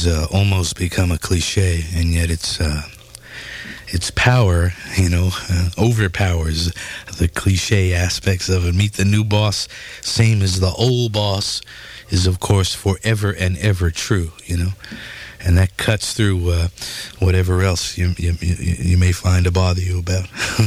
almost become a cliche, and yet its power, overpowers the cliche aspects of it. Meet the new boss, same as the old boss, is of course forever and ever true, and that cuts through whatever else you may find to bother you about.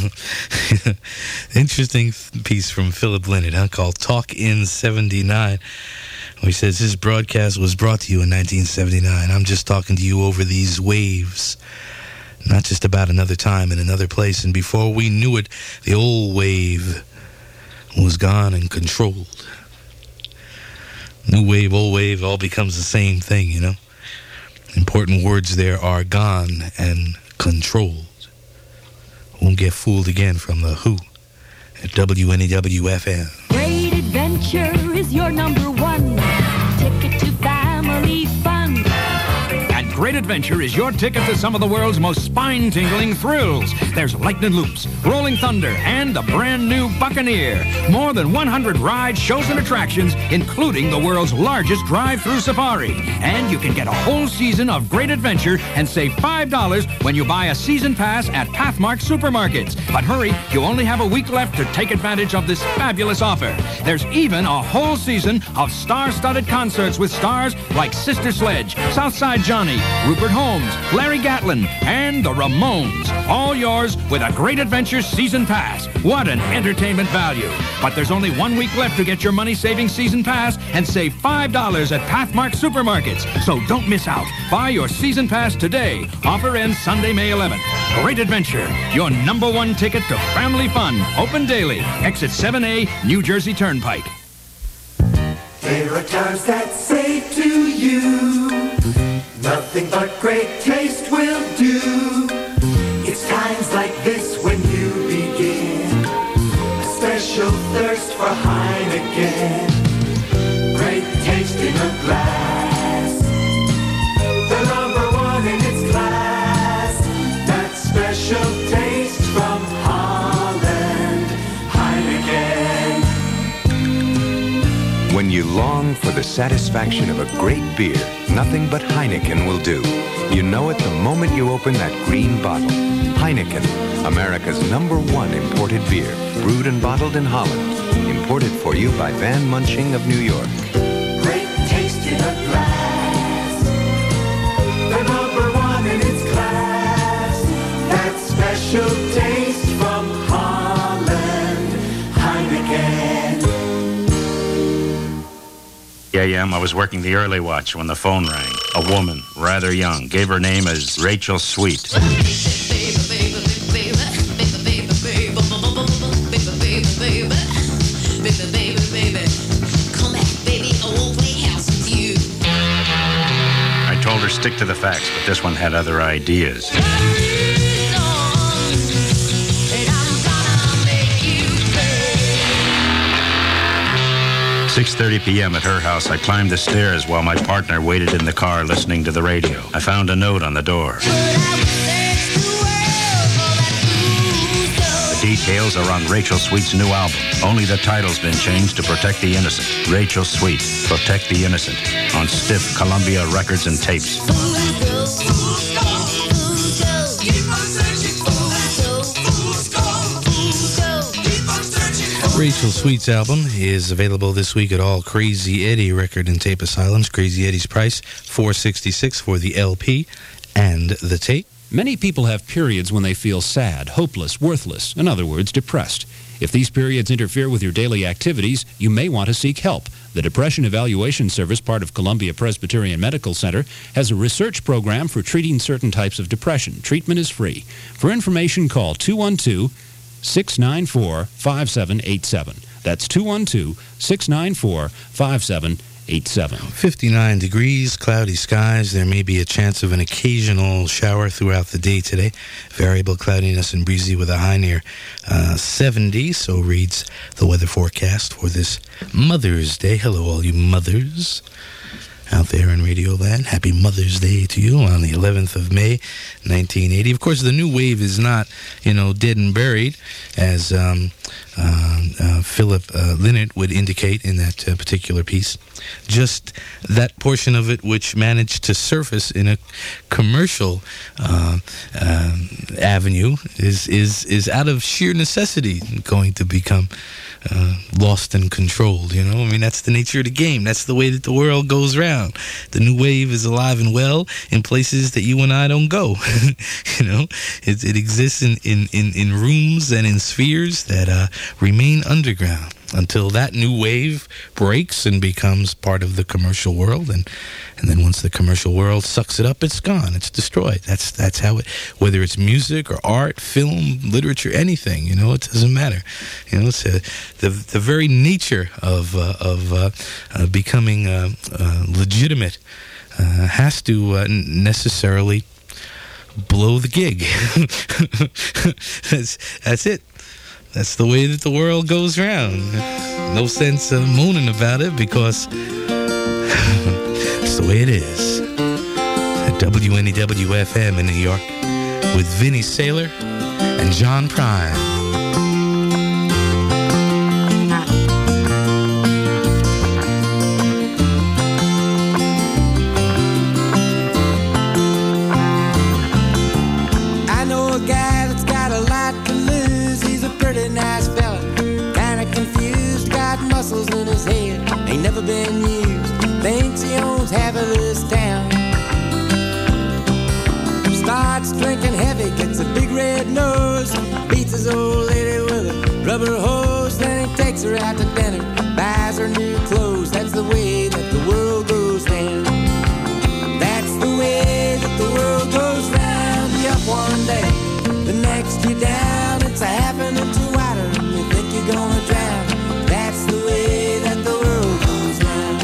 Interesting piece from Philip Lynott, called Talk in 79. He says, this broadcast was brought to you in 1979. I'm just talking to you over these waves. Not just about another time and another place. And before we knew it, the old wave was gone and controlled. New wave, old wave, all becomes the same thing, Important words there are gone and controlled. Won't get fooled again from The Who at WNEW-FM. Great Adventure is your number one ticket to family fun. And Great Adventure is your ticket to some of the world's most spine-tingling thrills. There's Lightning Loops, Rolling Thunder, and the brand new Buccaneer. More than 100 rides, shows, and attractions, including the world's largest drive-through safari. And you can get a whole season of Great Adventure and save $5 when you buy a season pass at Pathmark Supermarkets. But hurry, you only have a week left to take advantage of this fabulous offer. There's even a whole season of star-studded concerts with stars like Sister Sledge, Southside Johnny, Rupert Holmes, Larry Gatlin, and the Ramones. All yours with a Great Adventure season pass. What an entertainment value. But there's only 1 week left to get your money-saving season pass and save $5 at Pathmark Supermarkets. So don't miss out. Buy your season pass today. Offer ends Sunday, May 11th. Great Adventure, your number one ticket to family fun. Open daily. Exit 7A, New Jersey Turnpike. There are times that say to you, nothing but great taste will do. It's times like this when you begin a special thirst for Heineken. Great taste in a glass, the number one in its class. That special taste from Holland, Heineken. When you long for the satisfaction of a great beer, nothing but Heineken will do. You know it the moment you open that green bottle. Heineken, America's #1 imported beer, brewed and bottled in Holland. Imported for you by Van Munching of New York. Great taste in a glass, the number one in its class. That special taste from Holland, Heineken. I was working the early watch when the phone rang. A woman, rather young, gave her name as Rachel Sweet. I told her stick to the facts, but this one had other ideas. 6:30 p.m. at her house, I climbed the stairs while my partner waited in the car listening to the radio. I found a note on the door. The details are on Rachel Sweet's new album. Only the title's been changed to Protect the Innocent. Rachel Sweet, Protect the Innocent, on stiff Columbia records and tapes. Rachel Sweet's album is available this week at all Crazy Eddie record and tape asylums. Crazy Eddie's price, $4.66 for the LP and the tape. Many people have periods when they feel sad, hopeless, worthless, in other words, depressed. If these periods interfere with your daily activities, you may want to seek help. The Depression Evaluation Service, part of Columbia Presbyterian Medical Center, has a research program for treating certain types of depression. Treatment is free. For information, call 212-694-5787. That's 212-694-5787. 59 degrees, cloudy skies. There may be a chance of an occasional shower throughout the day today. Variable cloudiness and breezy with a high near 70. So reads the weather forecast for this Mother's Day. Hello, all you mothers out there in Radio Land. Happy Mother's Day to you on the 11th of May, 1980. Of course, the new wave is not, dead and buried, as Philip Lynott would indicate in that particular piece. Just that portion of it which managed to surface in a commercial avenue is out of sheer necessity going to become lost and controlled. I mean, that's the nature of the game. That's the way that the world goes round. The new wave is alive and well in places that you and I don't go. It exists in rooms and in spheres that remain underground until that new wave breaks and becomes part of the commercial world, and then once the commercial world sucks it up, it's gone, it's destroyed. That's how it, whether it's music or art, film, literature, anything, it doesn't matter. It's the very nature of becoming legitimate has to necessarily blow the gig. That's it. That's the way that the world goes round. No sense of mooning about it because it's the way it is. At WNEW-FM in New York with Vinnie Saylor and John Prine. In his head, ain't never been used, thinks he owns half of this town. Starts drinking heavy, gets a big red nose, beats his old lady with a rubber hose, then he takes her out to dinner, buys her new clothes. That's the way that the world goes down. That's the way that the world goes round. You up one day, the next you down. It's a half an inch of water and you think you're gonna drown. That's the way that the world goes round.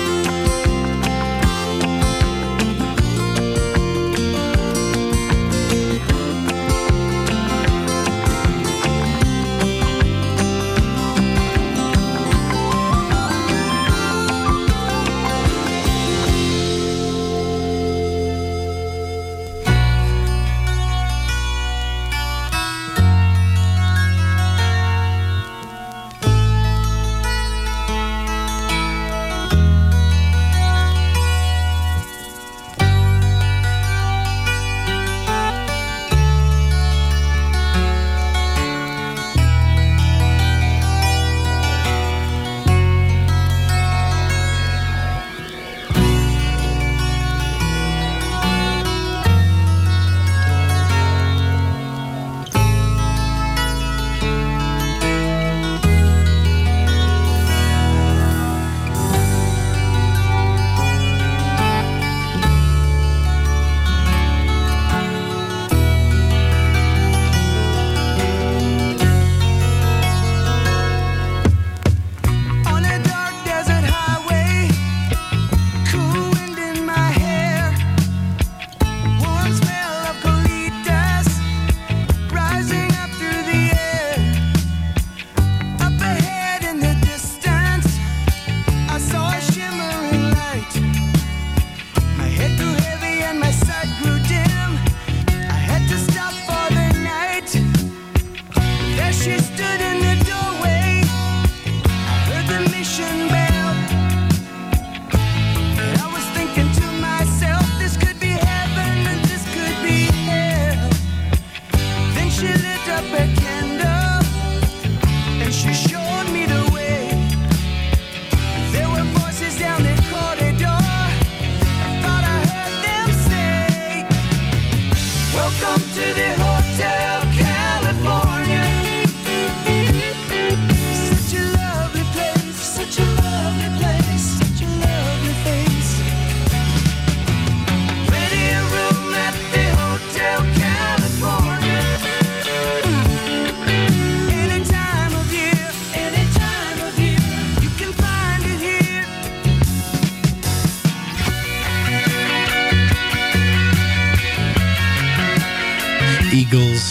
Eagles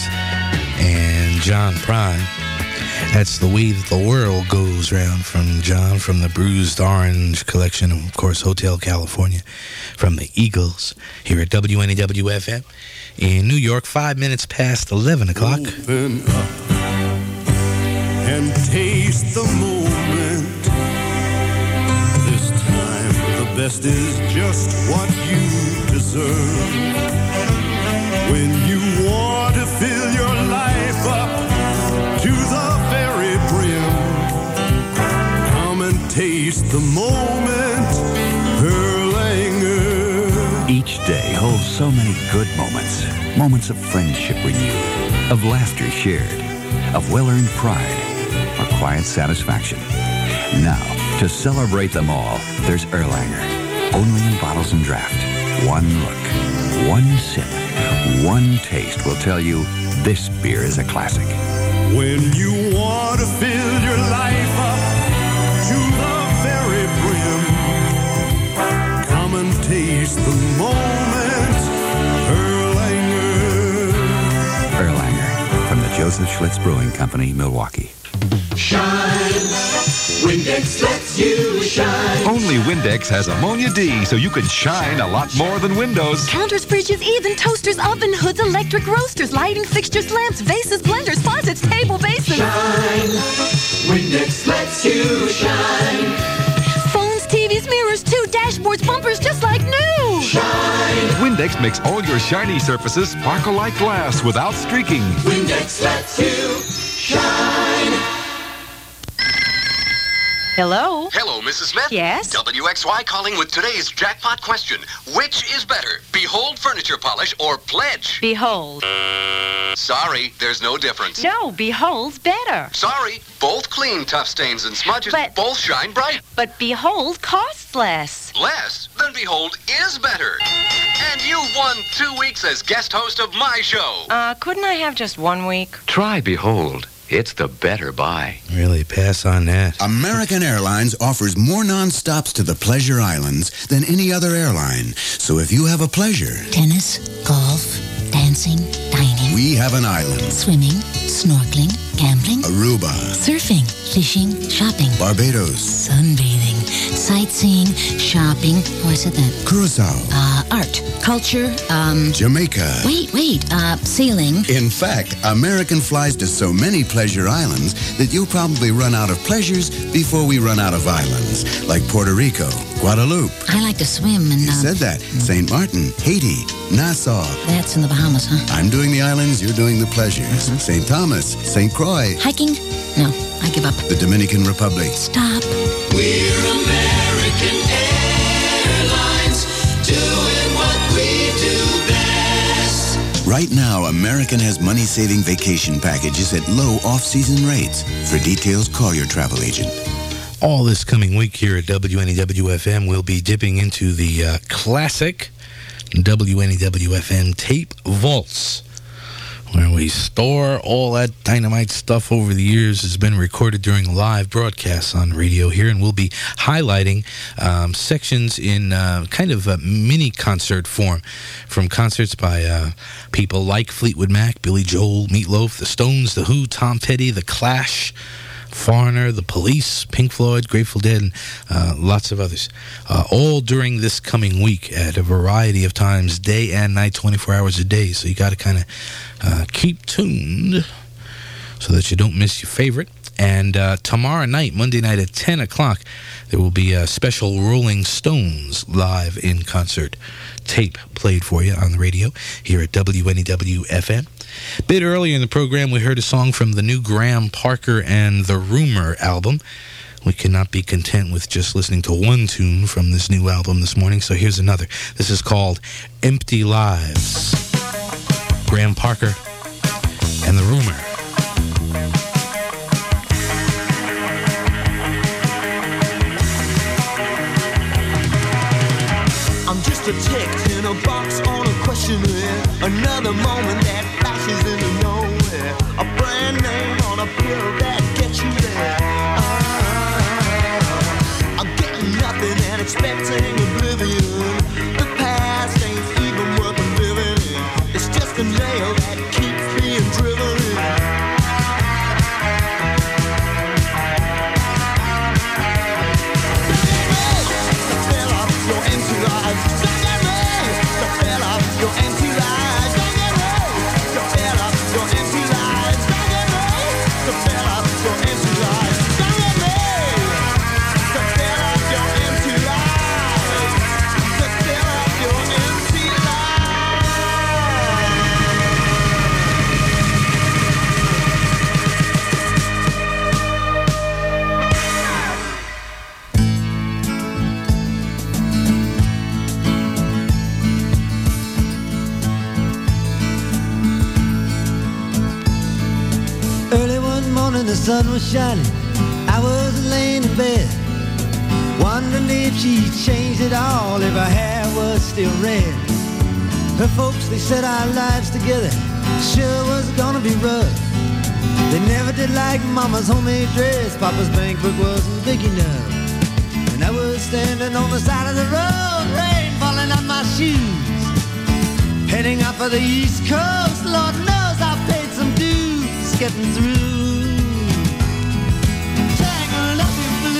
and John Prine. That's the way that the world goes round from John, from the Bruised Orange collection, of course, Hotel California, from the Eagles, here at WNEW-FM in New York, 5 minutes past 11 o'clock. Open up and taste the moment. This time the best is just what you deserve. When you want to fill your life up to the very brim, come and taste the moment, Erlanger. Each day holds so many good moments. Moments of friendship renewed, of laughter shared, of well-earned pride, or quiet satisfaction. Now, to celebrate them all, there's Erlanger. Only in bottles and draft. One look, one sip, one taste will tell you this beer is a classic. When you want to fill your life up to the very brim, come and taste the moment, Erlanger. Erlanger, from the Joseph Schlitz Brewing Company, Milwaukee. Shine. Windex lets you shine. Only Windex has ammonia D, so you can shine a lot more than windows. Counters, fridges, even toasters, oven hoods, electric roasters, lighting fixtures, lamps, vases, blenders, faucets, table basins. Shine. Windex lets you shine. Phones, TVs, mirrors, too, dashboards, bumpers, just like new. Shine. Windex makes all your shiny surfaces sparkle like glass without streaking. Windex lets you shine. Hello? Hello, Mrs. Smith? Yes? WXY calling with today's jackpot question. Which is better, Behold Furniture Polish or Pledge? Behold. Sorry, there's no difference. No, Behold's better. Sorry, both clean tough stains and smudges, But- both shine bright. But Behold costs less. Less? Then Behold is better. And you won 2 weeks as guest host of my show. Couldn't I have just 1 week? Try Behold. It's the better buy. Really, pass on that. American Airlines offers more non-stops to the Pleasure Islands than any other airline. So if you have a pleasure, Tennis, golf, dancing, dining, we have an island. swimming, snorkeling, gambling, Aruba, surfing, fishing, shopping, Barbados, sunbathing, sightseeing, shopping. Oh, I said that. Curacao, Art, culture, Jamaica. Wait, sailing. In fact, American flies to so many pleasure islands that you'll probably run out of pleasures before we run out of islands, like Puerto Rico, Guadeloupe. I like to swim and... You said that. St. Martin, Haiti, Nassau. That's in the Bahamas, huh? I'm doing the islands, you're doing the pleasures. St. Thomas, St. Croix. Hiking? No, I give up. The Dominican Republic. Stop. We're American Airlines, doing what we do best. Right now, American has money-saving vacation packages at low off-season rates. For details, call your travel agent. All this coming week here at WNEW-FM, we'll be dipping into the classic WNEW-FM tape vaults, where we store all that dynamite stuff over the years has been recorded during live broadcasts on radio here, and we'll be highlighting sections in kind of a mini concert form from concerts by people like Fleetwood Mac, Billy Joel, Meatloaf, The Stones, The Who, Tom Petty, The Clash, Foreigner, The Police, Pink Floyd, Grateful Dead, and lots of others. All during this coming week at a variety of times, day and night, 24 hours a day. So you got to kind of keep tuned so that you don't miss your favorite. And tomorrow night, Monday night at 10 o'clock, there will be a special Rolling Stones live in concert tape played for you on the radio here at WNEW-FM. A bit earlier in the program, we heard a song from the new Graham Parker and the Rumor album. We cannot be content with just listening to one tune from this new album this morning, so here's another. This is called Empty Lives. Graham Parker and the Rumor. I'm just a text in a box on a questionnaire. Another moment that flashes into nowhere. A brand name on a pill that gets you there. I'm getting nothing and expecting oblivion. The past ain't even worth living in. It's just a nail that keeps being driven in. Your empty lives. Don't get me to fill up your empty lives. Don't get me to fill up your empty lives. Don't get me to fill up your empty the sun was shining, I was laying in bed, wondering if she'd changed it all, if her hair was still red. Her folks, they said our lives together sure was gonna be rough. They never did like Mama's homemade dress, Papa's bank book wasn't big enough. And I was standing on the side of the road, rain falling on my shoes, heading out for the East Coast. Lord knows I paid some dues getting through. Tangled up in blue.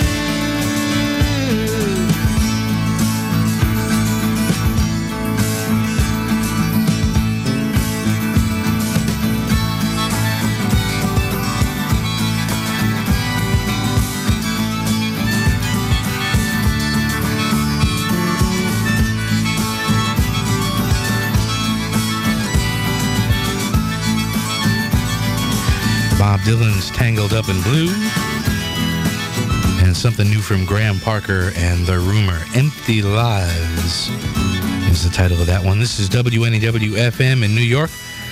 Bob Dylan's Tangled Up in Blue. And something new from Graham Parker and The Rumor, Empty Lives is the title of that one. This is WNEW-FM in New York.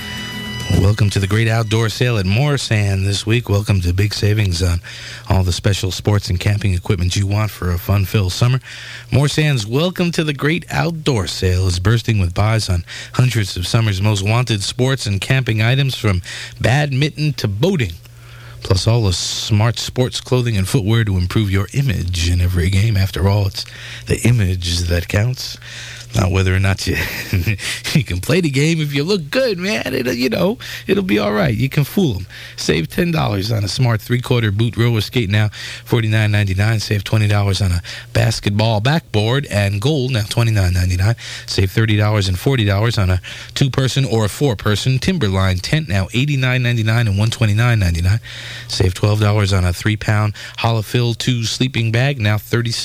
Welcome to the great outdoor sale at Morsan this week. Welcome to big savings on all the special sports and camping equipment you want for a fun-filled summer. Morsan's Welcome to the Great Outdoor Sale is bursting with buys on hundreds of summer's most wanted sports and camping items, from badminton to boating, plus all the smart sports clothing and footwear to improve your image in every game. After all, it's the image that counts, not whether or not you you can play the game. If you look good, man, it'll be all right. You can fool them. Save $10 on a smart 3/4 boot roller skate, now $49.99. Save $20 on a basketball backboard and goal, now $29.99. Save $30 and $40 on a 2-person or a 4-person Timberline tent, now $89.99 and $129.99. Save $12 on a 3-pound Holofill 2 sleeping bag, now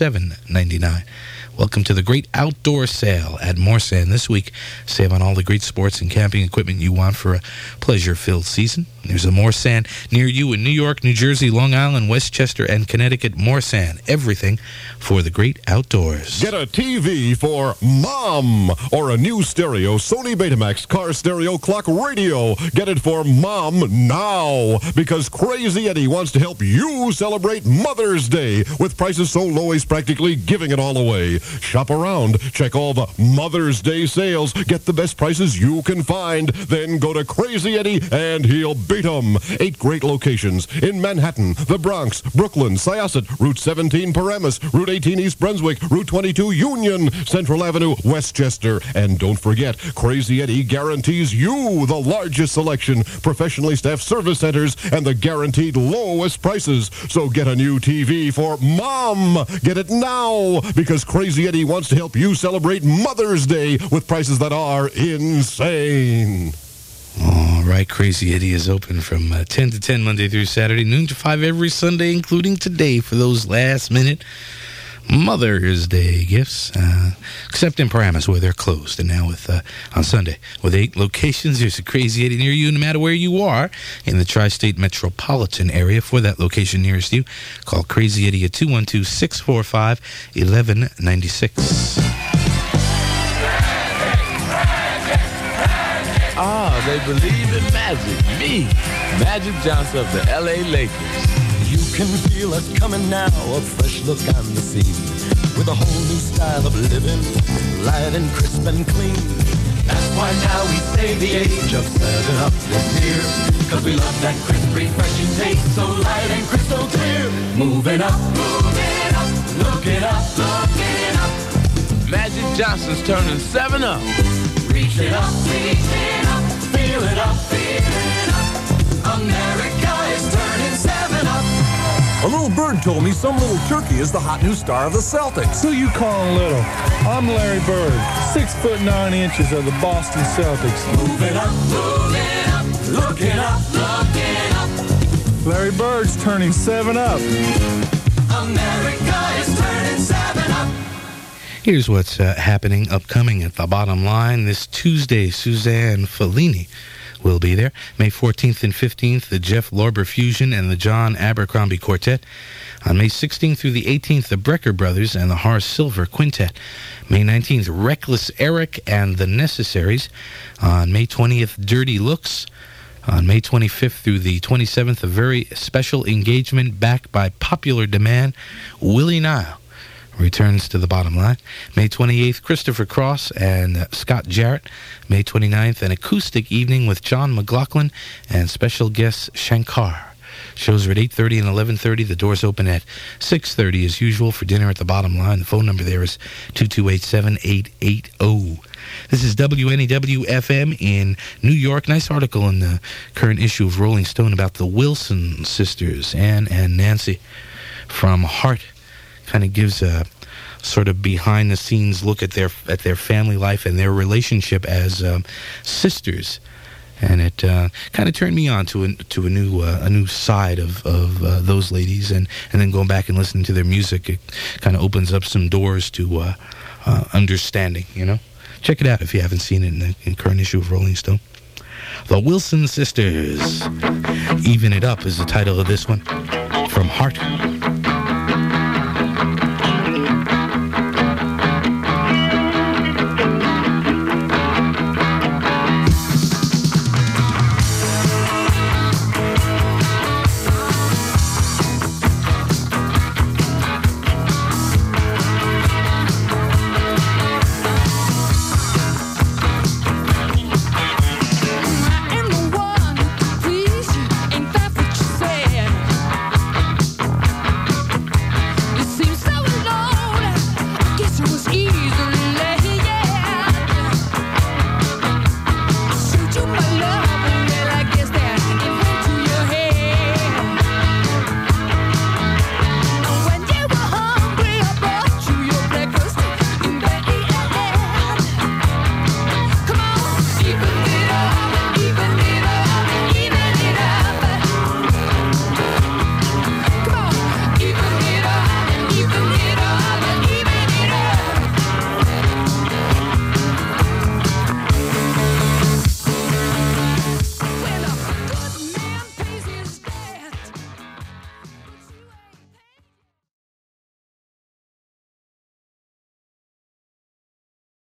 $37.99. Welcome to the great outdoor sale at Morsan this week. Save on all the great sports and camping equipment you want for a pleasure-filled season. There's a Morsan near you in New York, New Jersey, Long Island, Westchester, and Connecticut. Morsan, everything for the great outdoors. Get a TV for Mom, or a new stereo Sony Betamax car stereo clock radio. Get it for Mom now, because Crazy Eddie wants to help you celebrate Mother's Day with prices so low he's practically giving it all away. Shop around, check all the Mother's Day sales, get the best prices you can find, then go to Crazy Eddie and he'll beat 'em. 8 great locations in Manhattan, the Bronx, Brooklyn, Syosset, Route 17 Paramus, Route 18 East Brunswick, Route 22 Union, Central Avenue, Westchester. And don't forget, Crazy Eddie guarantees you the largest selection, professionally staffed service centers, and the guaranteed lowest prices. So get a new TV for Mom. Get it now, because Crazy Eddie wants to help you celebrate Mother's Day with prices that are insane. All right, Crazy Eddie is open from 10 to 10 Monday through Saturday, noon to 5 every Sunday, including today, for those last-minute Mother's Day gifts, except in Paramus, where they're closed. And now on Sunday, with 8 locations, there's a Crazy Eddie near you, no matter where you are in the tri-state metropolitan area. For that location nearest you, call Crazy Eddie at 212-645-1196. They believe in magic. Me, Magic Johnson of the LA Lakers. You can feel us coming now, a fresh look on the scene, with a whole new style of living, light and crisp and clean. That's why now we say the age of 7-Up is here, cause we love that crisp, refreshing taste, so light and crystal clear. Moving up, looking up, looking up. Magic Johnson's turning 7-Up. Reaching up, feel it up, America is turning 7-Up. A little bird told me some little turkey is the hot new star of the Celtics. Who you calling little? I'm Larry Bird, 6'9" of the Boston Celtics. Moving up, looking up, looking up. Larry Bird's turning 7-Up. America is turning 7-Up. Here's what's happening upcoming at the Bottom Line. This Tuesday, Suzanne Fellini will be there. May 14th and 15th, the Jeff Lorber Fusion and the John Abercrombie Quartet. On May 16th through the 18th, the Brecker Brothers and the Horace Silver Quintet. May 19th, Reckless Eric and the Necessaries. On May 20th, Dirty Looks. On May 25th through the 27th, a very special engagement backed by popular demand. Willie Nile returns to the Bottom Line. May 28th, Christopher Cross and Scott Jarrett. May 29th, an acoustic evening with John McLaughlin and special guest Shankar. Shows are at 8:30 and 11:30. The doors open at 6:30 as usual for dinner at the Bottom Line. The phone number there is 228-7880. This is WNEW-FM in New York. Nice article in the current issue of Rolling Stone about the Wilson sisters, Ann and Nancy, from Heart. Kind of gives a sort of behind-the-scenes look at their family life and their relationship as sisters. And it kind of turned me on to a new side of those ladies, and then going back and listening to their music, it kind of opens up some doors to understanding. Check it out if you haven't seen it in the current issue of Rolling Stone. The Wilson Sisters, "Even It Up" is the title of this one from Heart.